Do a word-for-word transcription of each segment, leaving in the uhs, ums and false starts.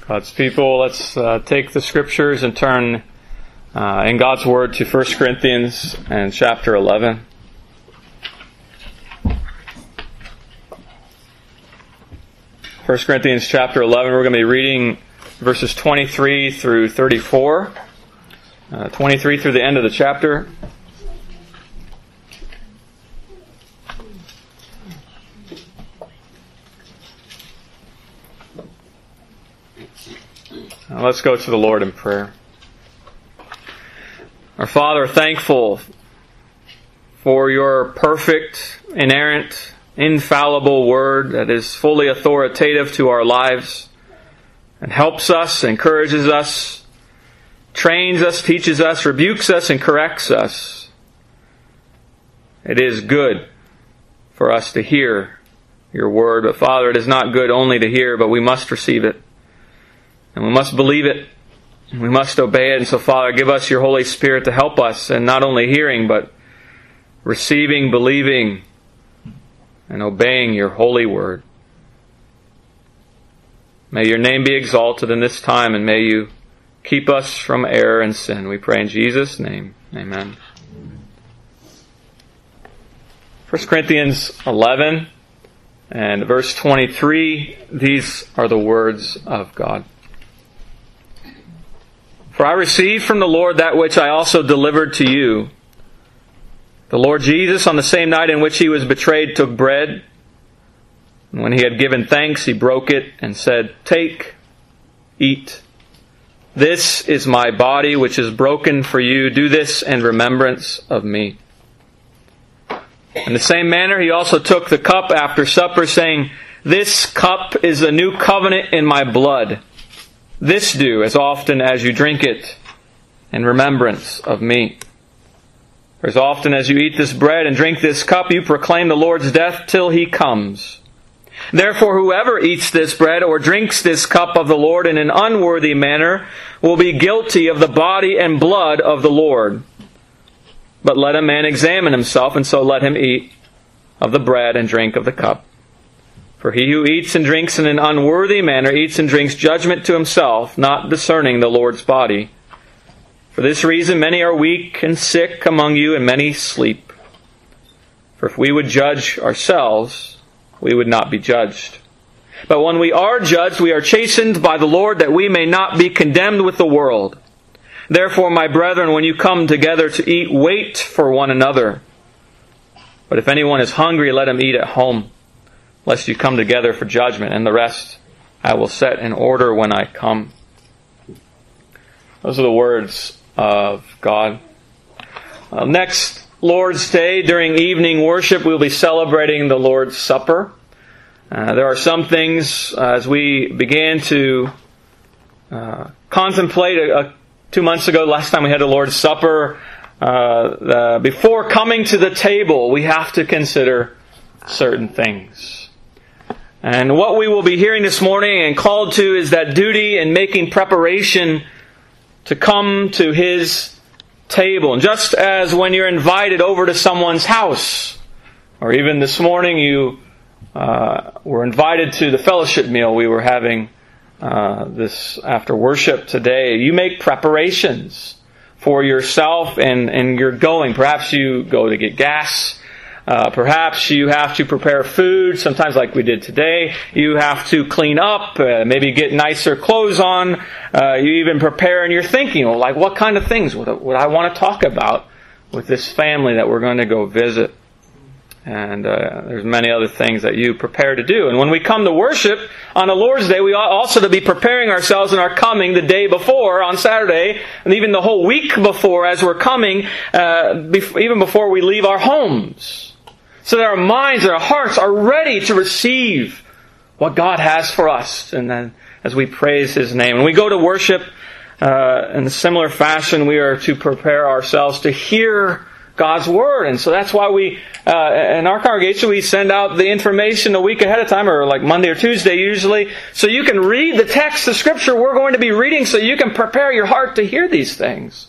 God's people, let's uh, take the scriptures and turn uh, in God's Word to First Corinthians and chapter eleven. First Corinthians chapter eleven, we're going to be reading verses twenty-three through thirty-four. Uh, twenty-three through the end of the chapter. Now let's go to the Lord in prayer. Our Father, thankful for your perfect, inerrant, infallible Word that is fully authoritative to our lives and helps us, encourages us, trains us, teaches us, rebukes us, and corrects us. It is good for us to hear your Word, but Father, it is not good only to hear, but we must receive it. And we must believe it. We must obey it. And so, Father, give us your Holy Spirit to help us in not only hearing, but receiving, believing, and obeying your holy word. May your name be exalted in this time, and may you keep us from error and sin. We pray in Jesus' name. Amen. First Corinthians eleven and verse twenty-three, these are the words of God. For I received from the Lord that which I also delivered to you. The Lord Jesus, on the same night in which he was betrayed, took bread. And when he had given thanks, he broke it and said, "Take, eat. This is my body, which is broken for you. Do this in remembrance of me." In the same manner, he also took the cup after supper, saying, "This cup is a new covenant in my blood. This do as often as you drink it in remembrance of me. For as often as you eat this bread and drink this cup, you proclaim the Lord's death till he comes. Therefore, whoever eats this bread or drinks this cup of the Lord in an unworthy manner will be guilty of the body and blood of the Lord. But let a man examine himself, and so let him eat of the bread and drink of the cup. For he who eats and drinks in an unworthy manner eats and drinks judgment to himself, not discerning the Lord's body. For this reason many are weak and sick among you, and many sleep. For if we would judge ourselves, we would not be judged. But when we are judged, we are chastened by the Lord, that we may not be condemned with the world. Therefore, my brethren, when you come together to eat, wait for one another. But if anyone is hungry, let him eat at home, lest you come together for judgment, and the rest I will set in order when I come." Those are the words of God. Uh, next Lord's Day, during evening worship, we'll be celebrating the Lord's Supper. Uh, there are some things, uh, as we began to uh, contemplate a, a, two months ago, last time we had the Lord's Supper, uh, uh, before coming to the table, we have to consider certain things. And what we will be hearing this morning and called to is that duty in making preparation to come to His table. And just as when you're invited over to someone's house, or even this morning you uh, were invited to the fellowship meal we were having uh, this after worship today, you make preparations for yourself and, and you're going. Perhaps you go to get gas. Uh, perhaps you have to prepare food, sometimes like we did today. You have to clean up, uh, maybe get nicer clothes on. Uh, you even prepare and you're thinking, well, like what kind of things would I, would I want to talk about with this family that we're going to go visit? And uh, there's many other things that you prepare to do. And when we come to worship on the Lord's Day, we ought also to be preparing ourselves in our coming the day before, on Saturday, and even the whole week before as we're coming, uh, bef- even before we leave our homes. So that our minds and our hearts are ready to receive what God has for us. And then as we praise His name. When we go to worship uh, in a similar fashion, we are to prepare ourselves to hear God's Word. And so that's why we, uh, in our congregation, we send out the information a week ahead of time, or like Monday or Tuesday usually, so you can read the text of Scripture we're going to be reading, so you can prepare your heart to hear these things.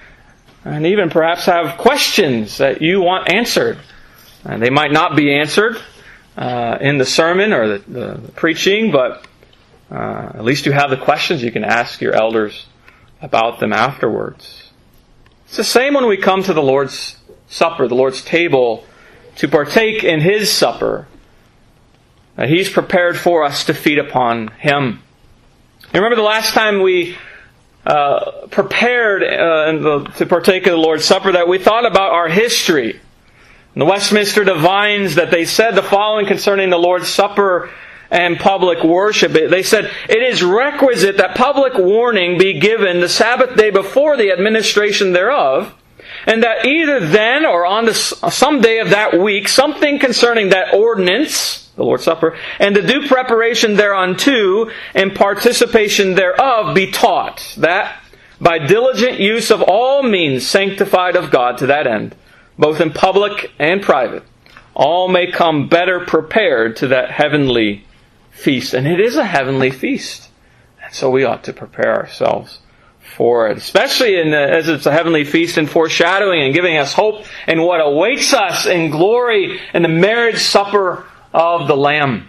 And even perhaps have questions that you want answered. And they might not be answered uh, in the sermon or the, the, the preaching, but Uh, at least you have the questions. You can ask your elders about them afterwards. It's the same when we come to the Lord's Supper, the Lord's table, to partake in His supper. Uh, He's prepared for us to feed upon Him. You remember the last time we uh, prepared uh, the, to partake of the Lord's Supper, that we thought about our history. In the Westminster Divines, that they said the following concerning the Lord's Supper and public worship. They said, "It is requisite that public warning be given the Sabbath day before the administration thereof, and that either then or on the, some day of that week, something concerning that ordinance," the Lord's Supper, "and the due preparation thereunto and participation thereof be taught, that by diligent use of all means sanctified of God to that end, both in public and private, all may come better prepared to that heavenly feast." And it is a heavenly feast. And so we ought to prepare ourselves for it, especially in the, as it's a heavenly feast, and foreshadowing and giving us hope in what awaits us in glory in the marriage supper of the Lamb.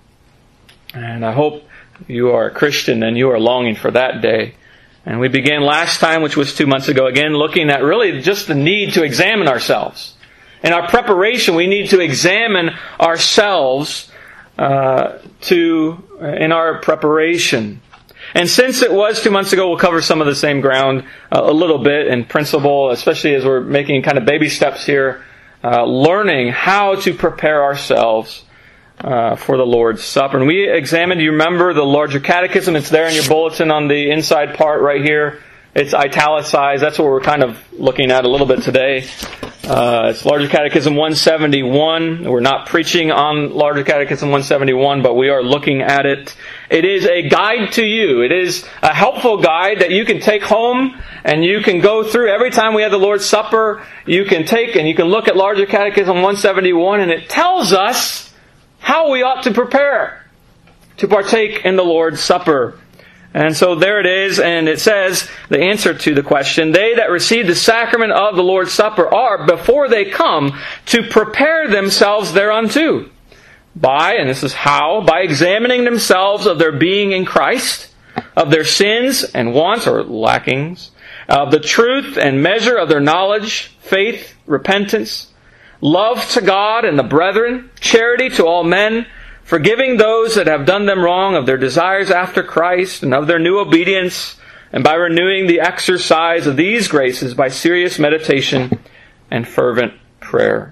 And I hope you are a Christian and you are longing for that day. And we began last time, which was two months ago, again looking at really just the need to examine ourselves. In our preparation, we need to examine ourselves uh, to in our preparation. And since it was two months ago, we'll cover some of the same ground uh, a little bit in principle, especially as we're making kind of baby steps here, uh, learning how to prepare ourselves uh, for the Lord's Supper. And we examined, you remember, the larger catechism. It's there in your bulletin on the inside part right here. It's italicized. That's what we're kind of looking at a little bit today. Uh, it's Larger Catechism one seventy-one. We're not preaching on Larger Catechism one seventy-one, but we are looking at it. It is a guide to you. It is a helpful guide that you can take home and you can go through. Every time we have the Lord's Supper, you can take and you can look at Larger Catechism one seventy-one, and it tells us how we ought to prepare to partake in the Lord's Supper. And so there it is, and it says, the answer to the question, "They that receive the sacrament of the Lord's Supper are, before they come, to prepare themselves thereunto. By," and this is how, "by examining themselves of their being in Christ, of their sins and wants or lackings, of the truth and measure of their knowledge, faith, repentance, love to God and the brethren, charity to all men, forgiving those that have done them wrong, of their desires after Christ, and of their new obedience, and by renewing the exercise of these graces by serious meditation and fervent prayer."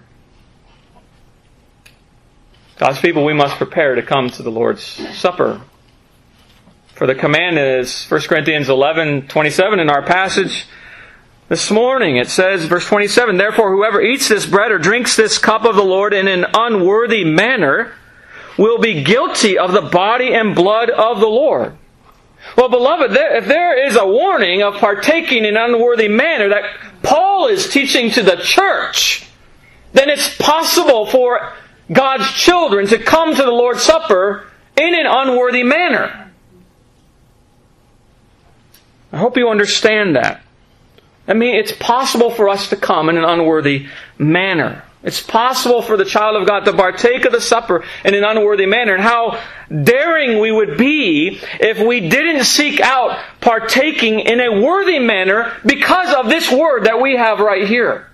God's people, we must prepare to come to the Lord's Supper. For the command is First Corinthians eleven twenty-seven in our passage this morning. It says, verse twenty-seven, "Therefore whoever eats this bread or drinks this cup of the Lord in an unworthy manner will be guilty of the body and blood of the Lord." Well, beloved, if there is a warning of partaking in an unworthy manner that Paul is teaching to the church, then it's possible for God's children to come to the Lord's Supper in an unworthy manner. I hope you understand that. I mean, it's possible for us to come in an unworthy manner. It's possible for the child of God to partake of the supper in an unworthy manner. And how daring we would be if we didn't seek out partaking in a worthy manner because of this word that we have right here.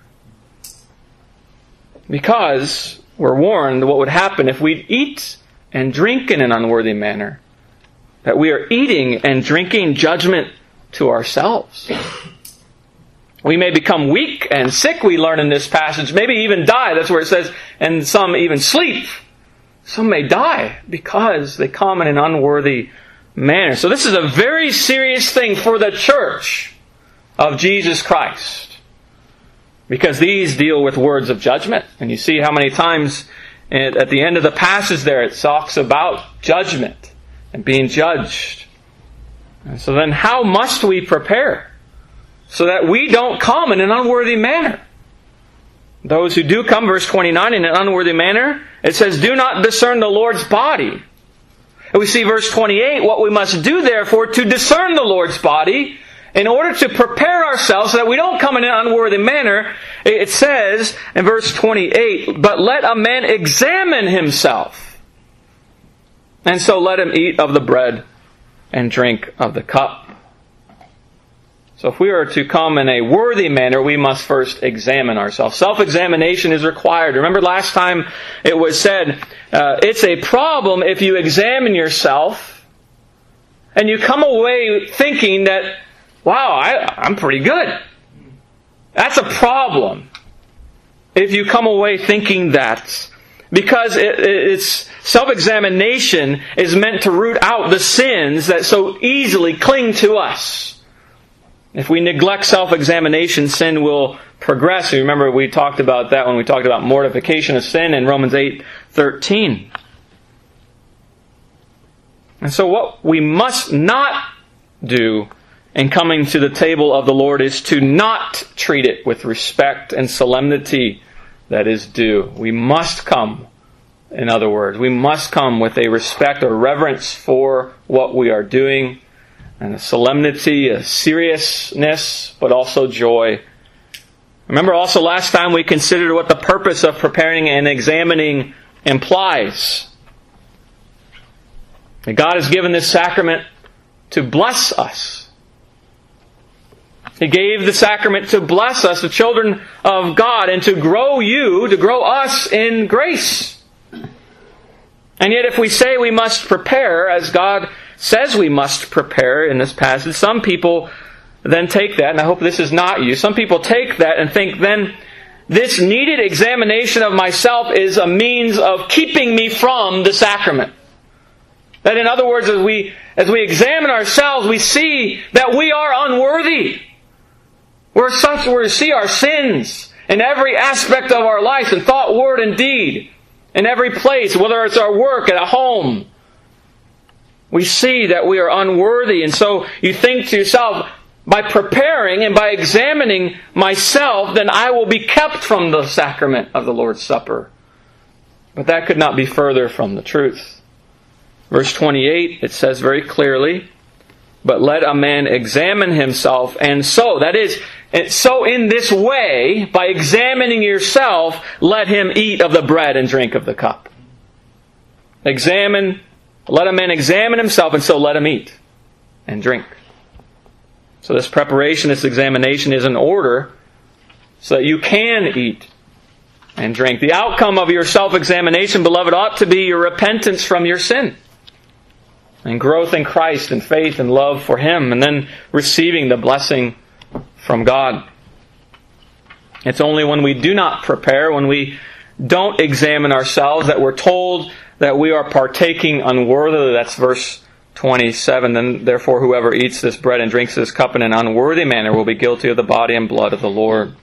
Because we're warned what would happen if we eat and drink in an unworthy manner. That we are eating and drinking judgment to ourselves. We may become weak and sick, we learn in this passage. Maybe even die. That's where it says, and some even sleep. Some may die because they come in an unworthy manner. So this is a very serious thing for the church of Jesus Christ. Because these deal with words of judgment. And you see how many times at the end of the passage there it talks about judgment and being judged. And so then how must we prepare so that we don't come in an unworthy manner? Those who do come, verse twenty-nine, in an unworthy manner, it says, do not discern the Lord's body. And we see verse twenty-eight, what we must do therefore to discern the Lord's body, in order to prepare ourselves so that we don't come in an unworthy manner. It says in verse twenty-eight, but let a man examine himself, and so let him eat of the bread and drink of the cup. So if we are to come in a worthy manner, we must first examine ourselves. Self-examination is required. Remember last time it was said, uh, it's a problem if you examine yourself and you come away thinking that, wow, I, I'm pretty good. That's a problem if you come away thinking that. Because it, it's self-examination is meant to root out the sins that so easily cling to us. If we neglect self-examination, sin will progress. You remember we talked about that when we talked about mortification of sin in Romans eight thirteen. And so what we must not do in coming to the table of the Lord is to not treat it with respect and solemnity that is due. We must come, in other words, we must come with a respect or reverence for what we are doing, and a solemnity, a seriousness, but also joy. Remember also last time we considered what the purpose of preparing and examining implies. And God has given this sacrament to bless us. He gave the sacrament to bless us, the children of God, and to grow you, to grow us in grace. And yet if we say we must prepare, as God says we must prepare in this passage, some people then take that, and I hope this is not you, some people take that and think then this needed examination of myself is a means of keeping me from the sacrament. That in other words, as we, as we examine ourselves, we see that we are unworthy. We're such, we see our sins in every aspect of our life, in thought, word, and deed, in every place, whether it's our work, at a home. We see that we are unworthy, and so you think to yourself, by preparing and by examining myself, then I will be kept from the sacrament of the Lord's Supper. But that could not be further from the truth. Verse twenty-eight, it says very clearly, but let a man examine himself, and so, that is, so in this way, by examining yourself, let him eat of the bread and drink of the cup. Examine, let a man examine himself, and so let him eat and drink. So this preparation, this examination is in order so that you can eat and drink. The outcome of your self-examination, beloved, ought to be your repentance from your sin and growth in Christ and faith and love for Him, and then receiving the blessing from God. It's only when we do not prepare, when we don't examine ourselves, that we're told that we are partaking unworthily. That's verse twenty-seven. Then therefore whoever eats this bread and drinks this cup in an unworthy manner will be guilty of the body and blood of the Lord.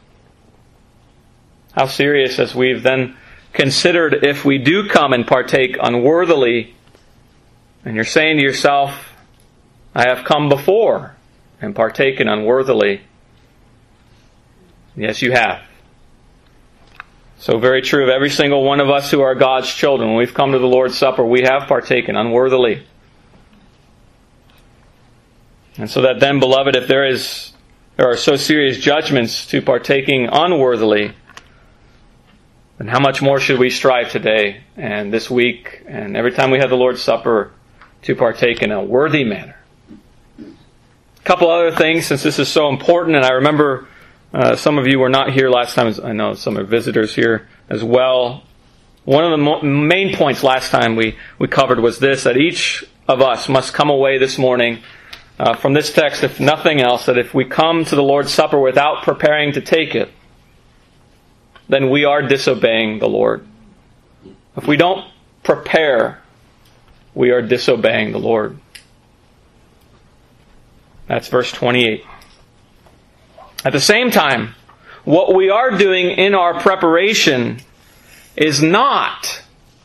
How serious, as we've then considered, if we do come and partake unworthily, and you're saying to yourself, I have come before and partaken unworthily. Yes, you have. So very true of every single one of us who are God's children. When we've come to the Lord's Supper, we have partaken unworthily. And so that then, beloved, if there is there are so serious judgments to partaking unworthily, then how much more should we strive today and this week and every time we have the Lord's Supper to partake in a worthy manner? A couple other things, since this is so important, and I remember uh, some of you were not here last time. I know some are visitors here as well. One of the mo- main points last time we, we covered was this, that each of us must come away this morning uh, from this text, if nothing else, that if we come to the Lord's Supper without preparing to take it, then we are disobeying the Lord. If we don't prepare, we are disobeying the Lord. That's verse twenty-eight. At the same time, what we are doing in our preparation is not,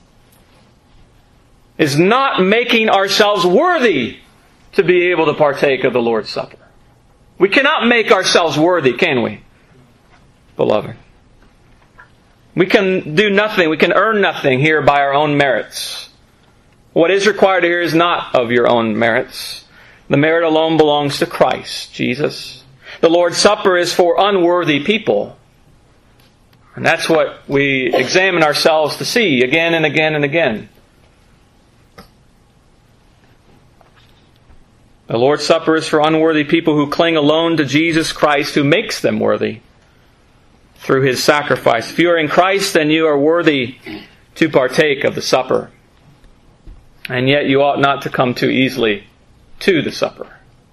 is not making ourselves worthy to be able to partake of the Lord's Supper. We cannot make ourselves worthy, can we, beloved? We can do nothing, we can earn nothing here by our own merits. What is required here is not of your own merits. The merit alone belongs to Christ, Jesus. The Lord's Supper is for unworthy people. And that's what we examine ourselves to see again and again and again. The Lord's Supper is for unworthy people who cling alone to Jesus Christ, who makes them worthy through His sacrifice. If you are in Christ, then you are worthy to partake of the supper. And yet you ought not to come too easily to the supper.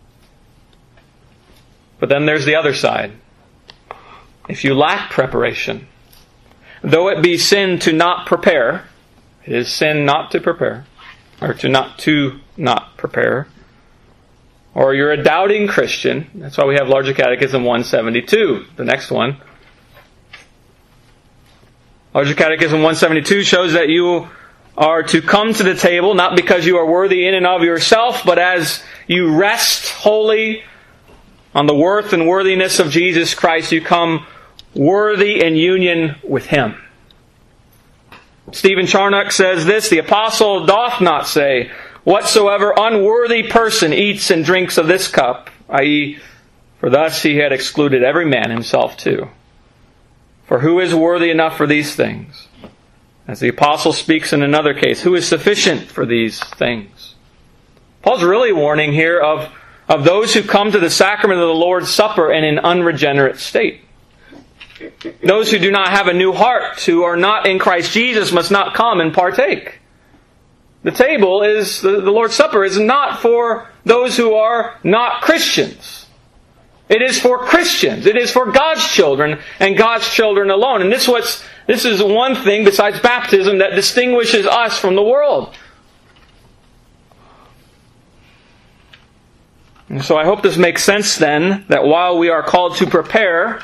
But then there's the other side. If you lack preparation, though it be sin to not prepare, it is sin not to prepare, or to not to not prepare, or you're a doubting Christian. That's why we have Larger Catechism one seventy-two, the next one. Larger Catechism one seventy-two shows that you are to come to the table not because you are worthy in and of yourself, but as you rest wholly on the worth and worthiness of Jesus Christ, you come worthy in union with Him. Stephen Charnock says this, "The apostle doth not say, whatsoever unworthy person eats and drinks of this cup, that is, for thus he had excluded every man himself too. For who is worthy enough for these things? As the apostle speaks in another case, who is sufficient for these things?" Paul's really warning here of, of those who come to the sacrament of the Lord's Supper in an unregenerate state. Those who do not have a new heart, who are not in Christ Jesus, must not come and partake. The table is, the, the Lord's Supper is not for those who are not Christians. It is for Christians. It is for God's children and God's children alone. And this, what's, this is one thing besides baptism that distinguishes us from the world. And so I hope this makes sense then, that while we are called to prepare,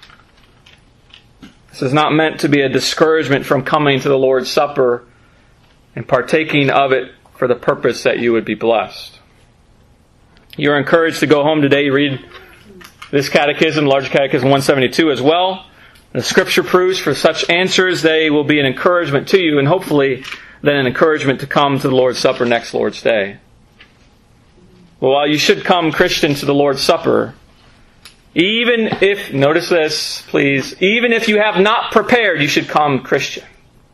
this is not meant to be a discouragement from coming to the Lord's Supper and partaking of it for the purpose that you would be blessed. You're encouraged to go home today, read this catechism, Larger Catechism one seventy-two as well. The Scripture proves for such answers they will be an encouragement to you, and hopefully then an encouragement to come to the Lord's Supper next Lord's Day. Well, while you should come Christian to the Lord's Supper, even if, notice this please, even if you have not prepared, you should come Christian.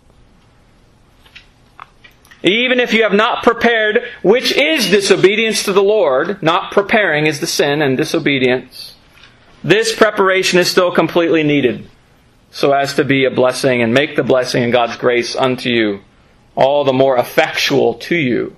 Even if you have not prepared, which is disobedience to the Lord, not preparing is the sin and disobedience, this preparation is still completely needed, so as to be a blessing and make the blessing and God's grace unto you all the more effectual to you.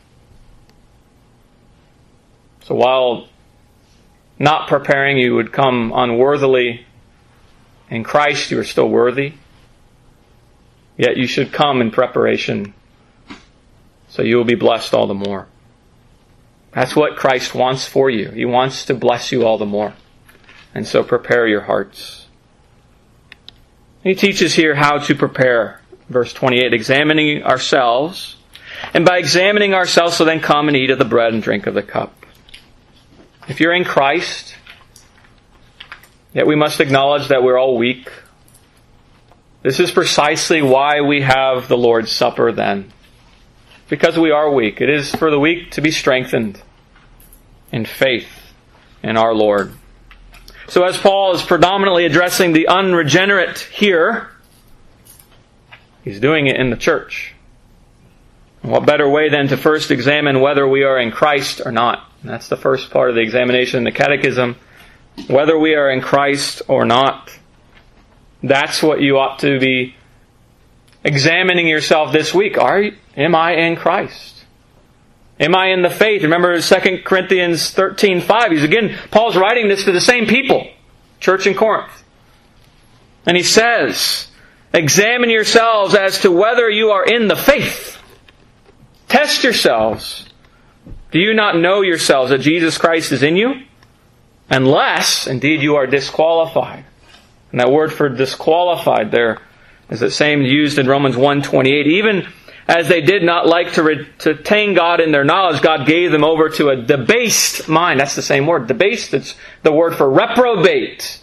So while not preparing, you would come unworthily, in Christ you are still worthy, yet you should come in preparation, so you will be blessed all the more. That's what Christ wants for you. He wants to bless you all the more. And so prepare your hearts. He teaches here how to prepare. Verse twenty-eight, examining ourselves. And by examining ourselves, so then come and eat of the bread and drink of the cup. If you're in Christ, yet we must acknowledge that we're all weak. This is precisely why we have the Lord's Supper then. Because we are weak. It is for the weak to be strengthened in faith in our Lord. So as Paul is predominantly addressing the unregenerate here, he's doing it in the church. And what better way than to first examine whether we are in Christ or not? And that's the first part of the examination in the Catechism. Whether we are in Christ or not. That's what you ought to be examining yourself this week. Are am I in Christ? Am I in the faith? Remember Second Corinthians thirteen five. He's again, Paul's writing this to the same people, church in Corinth. And he says, examine yourselves as to whether you are in the faith. Test yourselves. Do you not know yourselves that Jesus Christ is in you? Unless, indeed, you are disqualified. And that word for disqualified there is the same used in Romans one twenty-eight. Even as they did not like to retain God in their knowledge, God gave them over to a debased mind. That's the same word. Debased, it's the word for reprobate.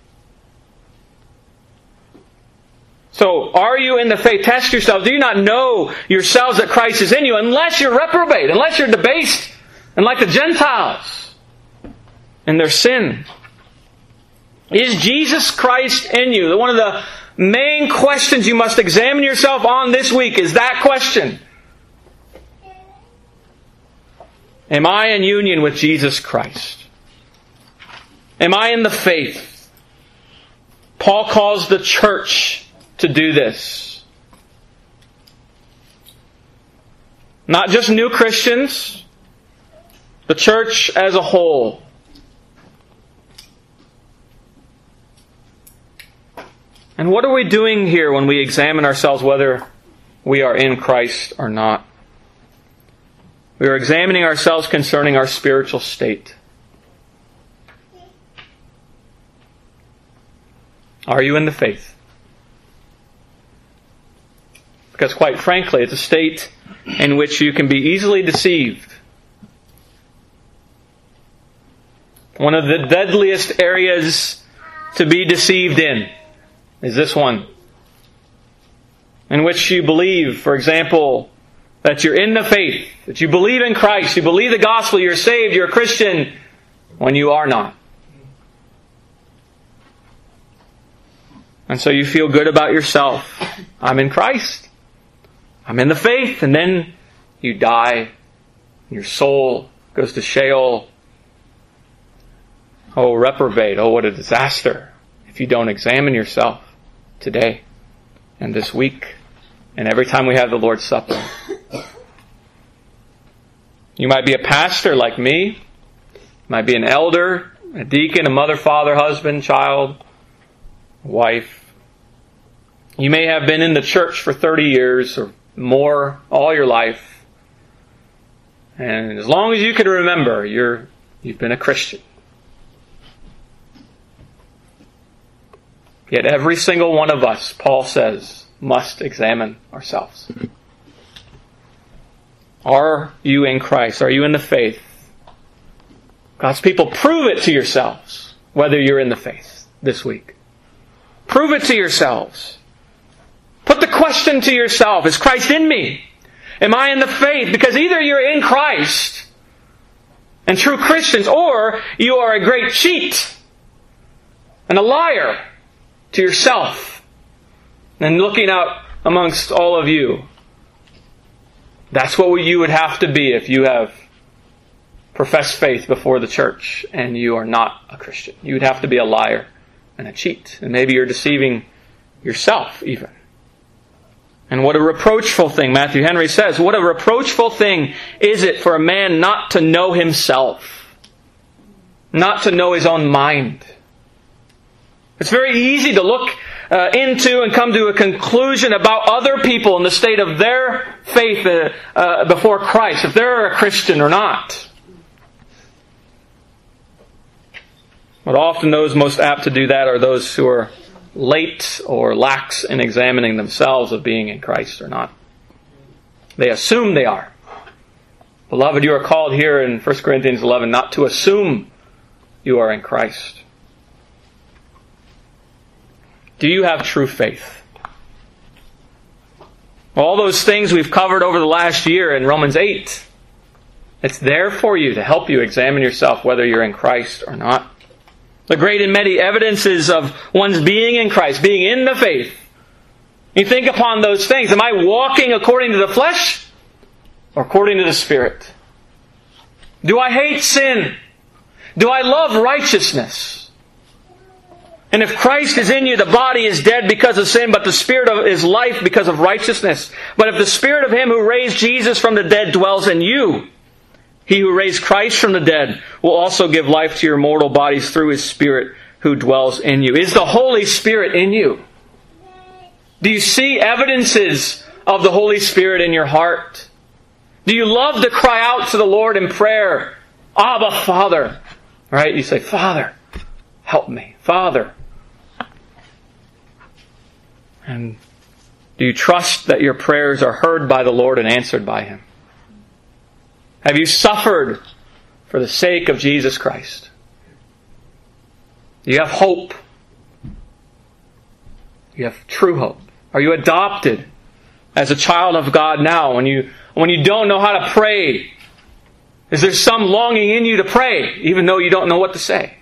So, are you in the faith? Test yourselves. Do you not know yourselves that Christ is in you? Unless you're reprobate, unless you're debased, and like the Gentiles in their sin. Is Jesus Christ in you? One of the main questions you must examine yourself on this week is that question. Am I in union with Jesus Christ? Am I in the faith? Paul calls the church to do this. Not just new Christians, the church as a whole. And what are we doing here when we examine ourselves whether we are in Christ or not? We are examining ourselves concerning our spiritual state. Are you in the faith? Because quite frankly, it's a state in which you can be easily deceived. One of the deadliest areas to be deceived in is this one, in which you believe, for example, that you're in the faith, that you believe in Christ, you believe the gospel, you're saved, you're a Christian, when you are not. And so you feel good about yourself. I'm in Christ. I'm in the faith. And then you die. Your soul goes to Sheol. Oh, reprobate. Oh, what a disaster if you don't examine yourself today and this week and every time we have the Lord's Supper. You might be a pastor like me. You might be an elder, a deacon, a mother, father, husband, child, wife. You may have been in the church for thirty years or more, all your life. And as long as you can remember, you're, you've been a Christian. Yet every single one of us, Paul says, must examine ourselves. Are you in Christ? Are you in the faith? God's people, prove it to yourselves whether you're in the faith this week. Prove it to yourselves. Put the question to yourself, is Christ in me? Am I in the faith? Because either you're in Christ and true Christians, or you are a great cheat and a liar to yourself. And looking out amongst all of you, that's what you would have to be if you have professed faith before the church and you are not a Christian. You would have to be a liar and a cheat. And maybe you're deceiving yourself even. And what a reproachful thing, Matthew Henry says, what a reproachful thing is it for a man not to know himself, not to know his own mind. It's very easy to look uh, into and come to a conclusion about other people and the state of their faith uh, uh, before Christ, if they're a Christian or not. But often those most apt to do that are those who are late or lax in examining themselves of being in Christ or not. They assume they are. Beloved, you are called here in First Corinthians eleven not to assume you are in Christ. Do you have true faith? All those things we've covered over the last year in Romans eight, it's there for you to help you examine yourself whether you're in Christ or not. The great and many evidences of one's being in Christ, being in the faith. You think upon those things. Am I walking according to the flesh or according to the Spirit? Do I hate sin? Do I love righteousness? And if Christ is in you, the body is dead because of sin, but the Spirit is life because of righteousness. But if the Spirit of Him who raised Jesus from the dead dwells in you, He who raised Christ from the dead will also give life to your mortal bodies through His Spirit who dwells in you. Is the Holy Spirit in you? Do you see evidences of the Holy Spirit in your heart? Do you love to cry out to the Lord in prayer? Abba, Father. Right? You say, Father, help me. Father. And do you trust that your prayers are heard by the Lord and answered by Him? Have you suffered for the sake of Jesus Christ? Do you have hope? You have true hope. Are you adopted as a child of God now? When you, when you don't know how to pray, is there some longing in you to pray, even though you don't know what to say?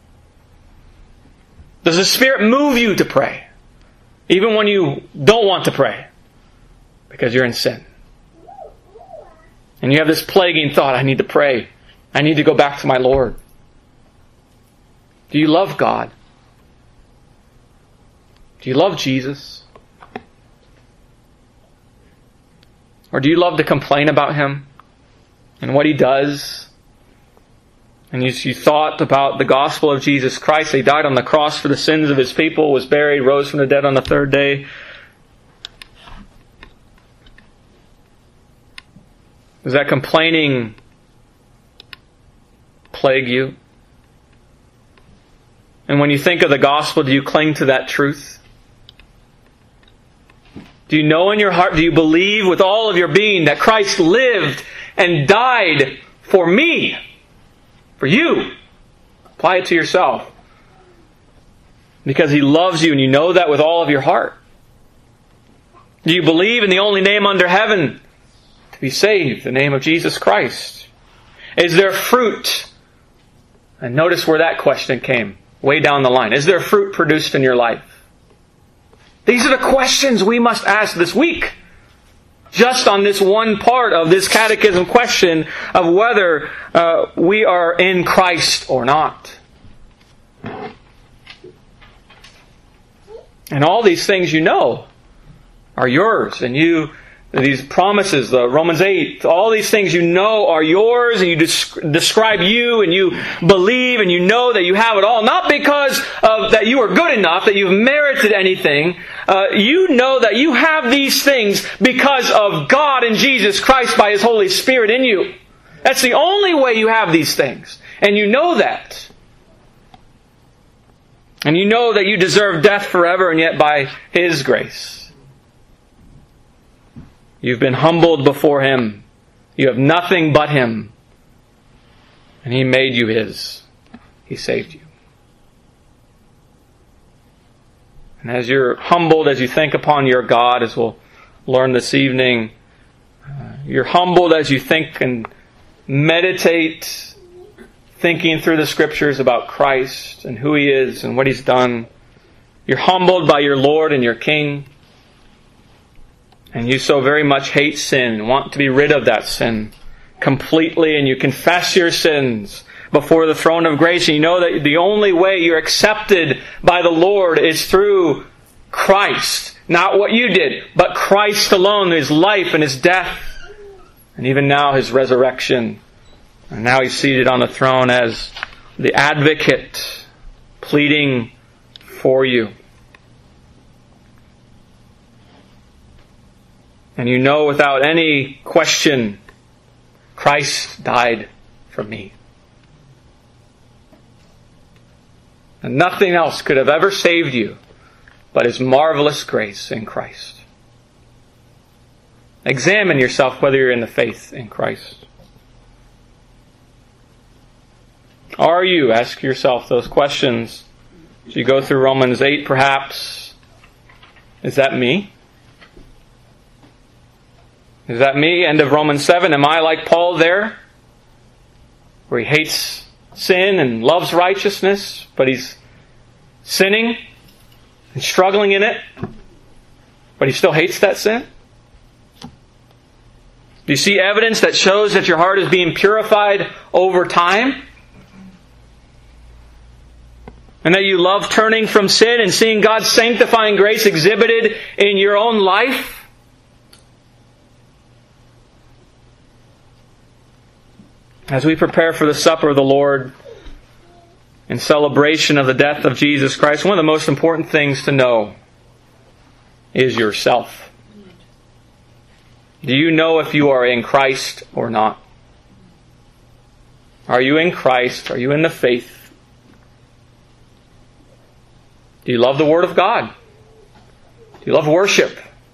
Does the Spirit move you to pray, even when you don't want to pray, because you're in sin? And you have this plaguing thought, I need to pray. I need to go back to my Lord. Do you love God? Do you love Jesus? Or do you love to complain about Him and what He does? And you, you thought about the gospel of Jesus Christ. He died on the cross for the sins of His people, was buried, rose from the dead on the third day. Does that complaining plague you? And when you think of the gospel, do you cling to that truth? Do you know in your heart, do you believe with all of your being that Christ lived and died for me? For you? Apply it to yourself. Because He loves you and you know that with all of your heart. Do you believe in the only name under heaven to be saved, the name of Jesus Christ? Is there fruit? And notice where that question came, way down the line. Is there fruit produced in your life? These are the questions we must ask this week. Just on this one part of this catechism question of whether uh, we are in Christ or not. And all these things you know are yours. And you, these promises, the Romans eight, all these things you know are yours, and you des- describe you, and you believe, and you know that you have it all. Not because of that you are good enough, that you've merited anything. Uh, you know that you have these things because of God and Jesus Christ by His Holy Spirit in you. That's the only way you have these things. And you know that. And you know that you deserve death forever, and yet by His grace, you've been humbled before Him. You have nothing but Him. And He made you His. He saved you. And as you're humbled, as you think upon your God, as we'll learn this evening, uh, you're humbled as you think and meditate, thinking through the Scriptures about Christ and who He is and what He's done. You're humbled by your Lord and your King. And you so very much hate sin and want to be rid of that sin completely. And you confess your sins before the throne of grace. And you know that the only way you're accepted by the Lord is through Christ. Not what you did, but Christ alone, His life and His death. And even now His resurrection. And now He's seated on the throne as the advocate, pleading for you. And you know without any question, Christ died for me. And nothing else could have ever saved you but His marvelous grace in Christ. Examine yourself whether you're in the faith in Christ. Are you? Ask yourself those questions. As you go through Romans eight, perhaps, is that me? Is that me? End of Romans seven. Am I like Paul there? Where he hates sin and loves righteousness, but he's sinning and struggling in it, but he still hates that sin? Do you see evidence that shows that your heart is being purified over time? And that you love turning from sin and seeing God's sanctifying grace exhibited in your own life? As we prepare for the supper of the Lord in celebration of the death of Jesus Christ, one of the most important things to know is yourself. Do you know if you are in Christ or not? Are you in Christ? Are you in the faith? Do you love the Word of God? Do you love worship?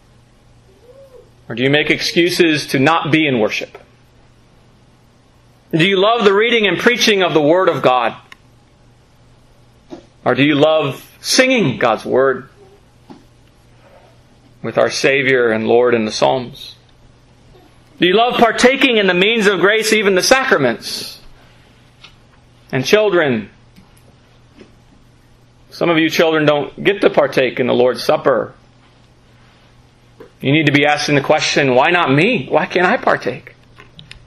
Or do you make excuses to not be in worship? Do you love the reading and preaching of the Word of God? Or do you love singing God's Word with our Savior and Lord in the Psalms? Do you love partaking in the means of grace, even the sacraments? And children, some of you children don't get to partake in the Lord's Supper. You need to be asking the question, why not me? Why can't I partake?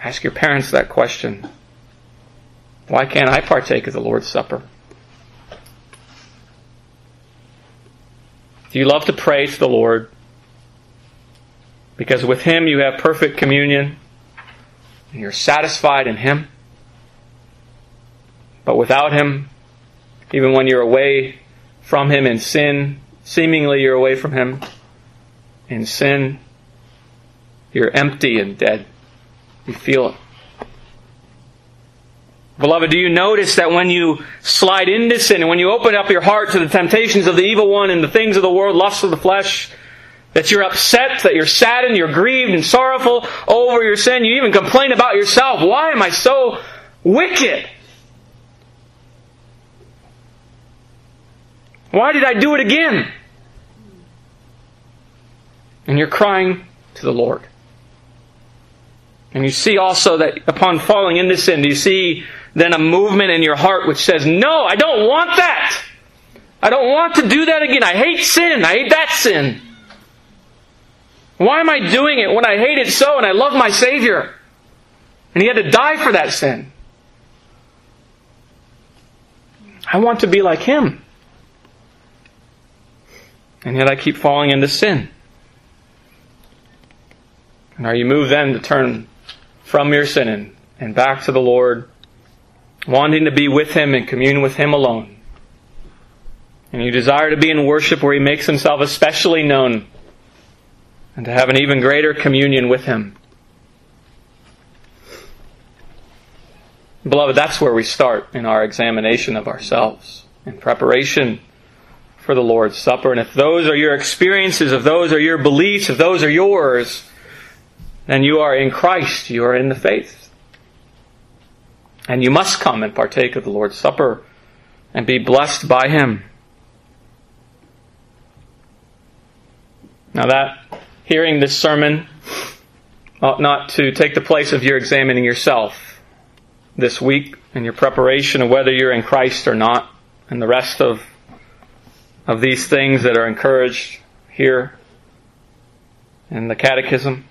Ask your parents that question. Why can't I partake of the Lord's Supper? Do you love to pray to the Lord? Because with Him you have perfect communion and you're satisfied in Him. But without Him, even when you're away from Him in sin, seemingly you're away from Him in sin, you're empty and dead. You feel it. Beloved, do you notice that when you slide into sin and when you open up your heart to the temptations of the evil one and the things of the world, lusts of the flesh, that you're upset, that you're saddened, you're grieved and sorrowful over your sin. You even complain about yourself. Why am I so wicked? Why did I do it again? And you're crying to the Lord. And you see also that upon falling into sin, you see then a movement in your heart which says, no, I don't want that. I don't want to do that again. I hate sin. I hate that sin. Why am I doing it when I hate it so and I love my Savior? And He had to die for that sin. I want to be like Him. And yet I keep falling into sin. And are you moved then to turn from your sin and, and back to the Lord, wanting to be with Him and commune with Him alone? And you desire to be in worship where He makes Himself especially known and to have an even greater communion with Him. Beloved, that's where we start in our examination of ourselves, in preparation for the Lord's Supper. And if those are your experiences, if those are your beliefs, if those are yours, then you are in Christ, you are in the faith. And you must come and partake of the Lord's Supper and be blessed by Him. Now that, hearing this sermon ought not to take the place of your examining yourself this week in your preparation of whether you're in Christ or not, and the rest of, of these things that are encouraged here in the Catechism.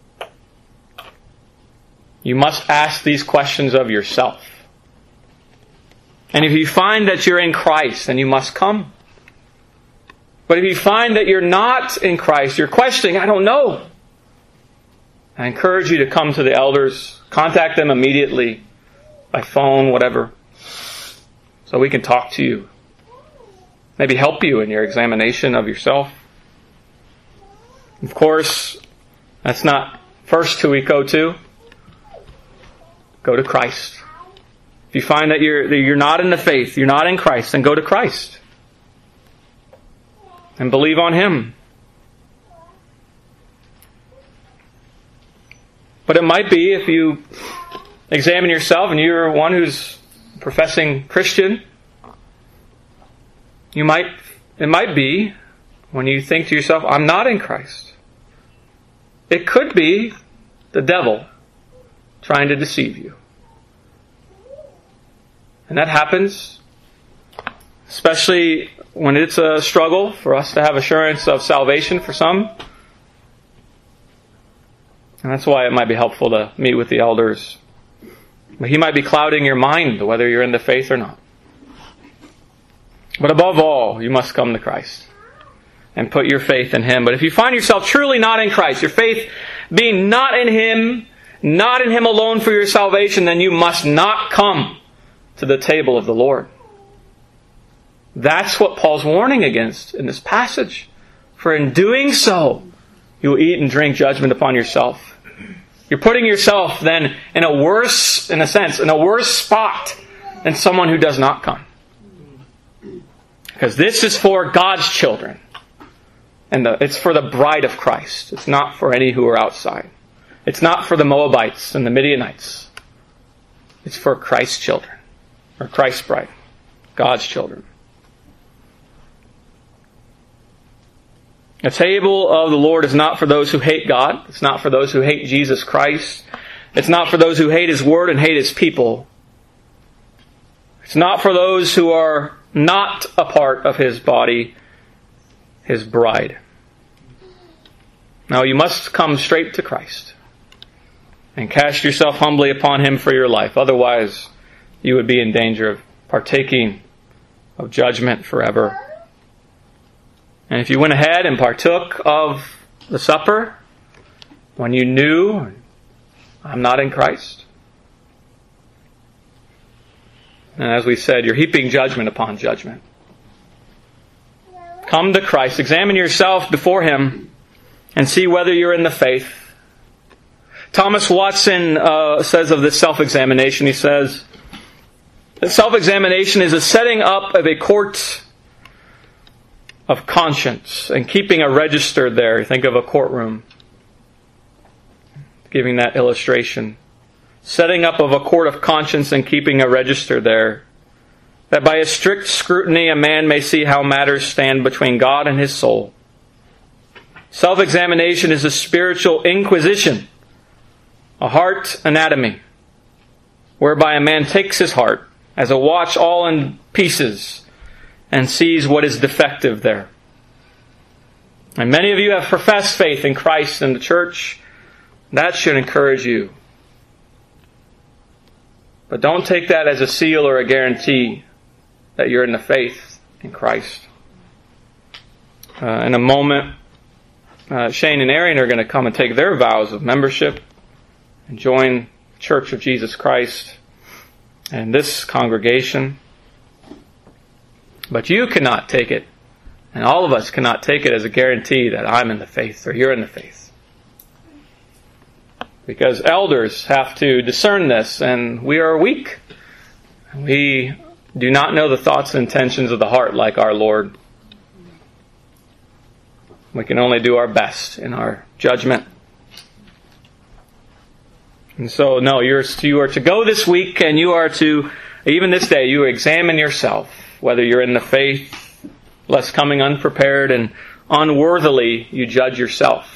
You must ask these questions of yourself. And if you find that you're in Christ, then you must come. But if you find that you're not in Christ, you're questioning, I don't know, I encourage you to come to the elders, contact them immediately, by phone, whatever, so we can talk to you. Maybe help you in your examination of yourself. Of course, that's not first who we go to. Go to Christ. If you find that you're, that you're not in the faith, you're not in Christ, then go to Christ. And believe on Him. But it might be, if you examine yourself and you're one who's a professing Christian, you might, it might be, when you think to yourself, I'm not in Christ. It could be the devil trying to deceive you. And that happens, especially when it's a struggle for us to have assurance of salvation for some. And that's why it might be helpful to meet with the elders. But he might be clouding your mind whether you're in the faith or not. But above all, you must come to Christ and put your faith in Him. But if you find yourself truly not in Christ, your faith being not in Him, not in Him alone for your salvation, then you must not come to the table of the Lord. That's what Paul's warning against in this passage. For in doing so, you will eat and drink judgment upon yourself. You're putting yourself then in a worse, in a sense, in a worse spot than someone who does not come. Because this is for God's children. And the, it's for the bride of Christ. It's not for any who are outside. It's not for the Moabites and the Midianites. It's for Christ's children. Or Christ's bride. God's children. The table of the Lord is not for those who hate God. It's not for those who hate Jesus Christ. It's not for those who hate His Word and hate His people. It's not for those who are not a part of His body, His bride. Now you must come straight to Christ and cast yourself humbly upon Him for your life. Otherwise, you would be in danger of partaking of judgment forever. And if you went ahead and partook of the supper when you knew, I'm not in Christ, and as we said, you're heaping judgment upon judgment. Come to Christ, examine yourself before Him, and see whether you're in the faith. Thomas Watson uh, says of this self-examination, he says, that self-examination is a setting up of a court of conscience and keeping a register there. Think of a courtroom. Giving that illustration. Setting up of a court of conscience and keeping a register there, that by a strict scrutiny a man may see how matters stand between God and his soul. Self-examination is a spiritual inquisition, a heart anatomy, whereby a man takes his heart as a watch all in pieces and sees what is defective there. And many of you have professed faith in Christ and the church. That should encourage you. But don't take that as a seal or a guarantee that you're in the faith in Christ. Uh, in a moment, uh, Shane and Arian are going to come and take their vows of membership and join the Church of Jesus Christ and this congregation. But you cannot take it, and all of us cannot take it as a guarantee that I'm in the faith or you're in the faith. Because elders have to discern this, and we are weak. We do not know the thoughts and intentions of the heart like our Lord. We can only do our best in our judgment. And so, no, you're, you are to go this week, and you are to, even this day, you examine yourself, whether you're in the faith, lest coming unprepared and unworthily you judge yourself.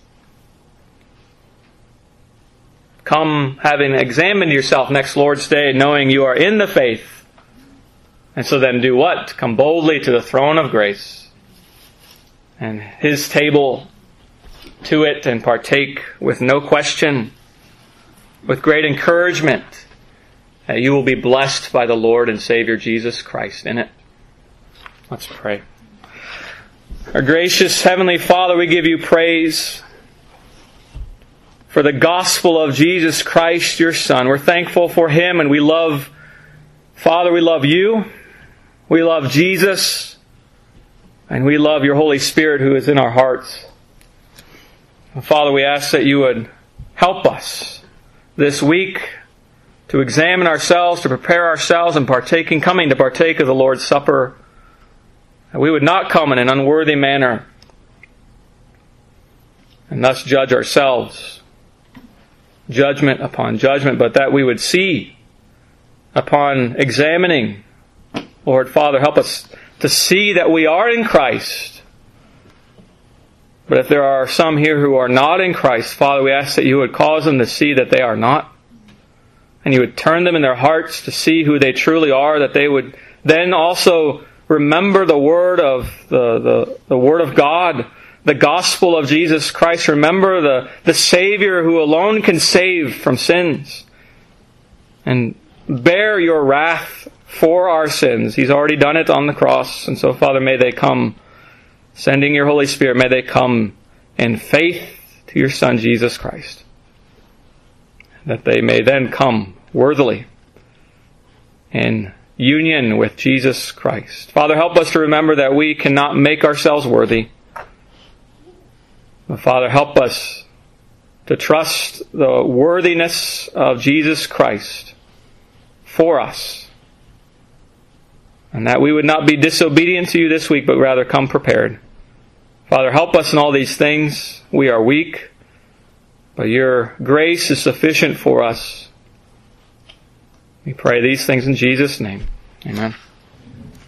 Come having examined yourself next Lord's Day, knowing you are in the faith. And so then do what? Come boldly to the throne of grace and His table, to it, and partake with no question, with great encouragement, that you will be blessed by the Lord and Savior Jesus Christ in it. Let's pray. Our gracious Heavenly Father, we give you praise for the gospel of Jesus Christ, your Son. We're thankful for Him, and we love, Father, we love you. We love Jesus. And we love your Holy Spirit who is in our hearts. Father, we ask that you would help us this week to examine ourselves, to prepare ourselves in partaking, coming to partake of the Lord's Supper. That we would not come in an unworthy manner and thus judge ourselves. Judgment upon judgment, but that we would see upon examining. Lord Father, help us to see that we are in Christ. But if there are some here who are not in Christ, Father, we ask that you would cause them to see that they are not. And you would turn them in their hearts to see who they truly are, that they would then also remember the word of the, the, the word of God, the gospel of Jesus Christ. Remember the, the Savior who alone can save from sins. And bear your wrath for our sins. He's already done it on the cross. And so, Father, may they come, sending your Holy Spirit, may they come in faith to your Son, Jesus Christ. That they may then come worthily in union with Jesus Christ. Father, help us to remember that we cannot make ourselves worthy. But Father, help us to trust the worthiness of Jesus Christ for us. And that we would not be disobedient to you this week, but rather come prepared. Father, help us in all these things. We are weak, but your grace is sufficient for us. We pray these things in Jesus' name. Amen.